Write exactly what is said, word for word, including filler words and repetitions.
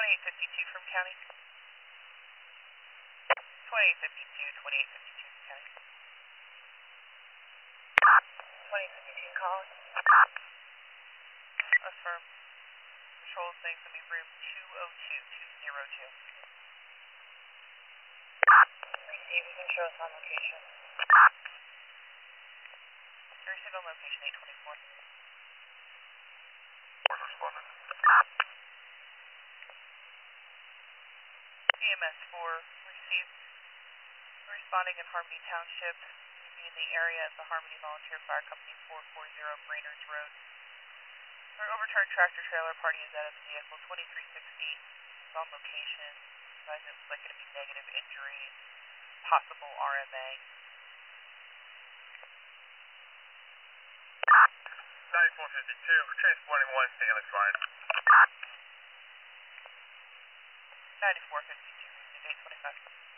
twenty-eight fifty-two from county. twenty-eight fifty-two, twenty-eight fifty-two from county. twenty-eight fifty-two calling. Affirm. Control saying for me room two oh two, two oh two. Receive, you can show us on location. Receive on location eight twenty-four. Where's respondent? E M S four received. Responding in Harmony Township. In the area of the Harmony Volunteer Fire Company four forty Brainerd's Road. Our overturned tractor trailer party is out of the vehicle. twenty-three sixty is on location. Advise it looks like going to be negative injuries. Possible R M A. ninety-four fifty-two, transporting one Stanley Fire. ninety-four fifty-two, eight twenty-five.